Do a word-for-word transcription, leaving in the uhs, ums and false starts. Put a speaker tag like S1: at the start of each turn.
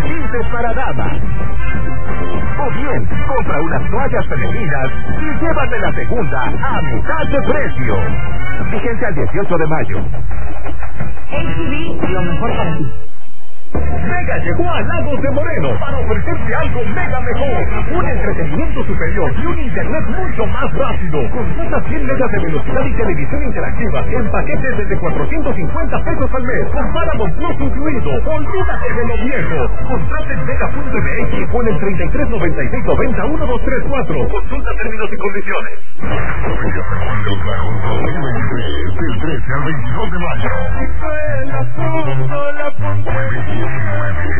S1: tintes para damas. O bien, compra unas toallas femeninas y llévate la segunda a mitad de precio. Vigencia al dieciocho de mayo.
S2: H D B, lo mejor para ti.
S1: Mega llegó a Lagos de Moreno para ofrecerte algo mega mejor. Un entretenimiento superior y un internet mucho más rápido. Contrata cien megas de velocidad y televisión interactiva en paquetes desde cuatrocientos cincuenta pesos al mes. Con Paramount Plus incluido. Olvídate de lo viejo. Contrata en mega punto m x o en el treinta y tres noventa y seis noventa uno dos tres cuatro. Consulta términos y condiciones. Del trece al veintidós de mayo.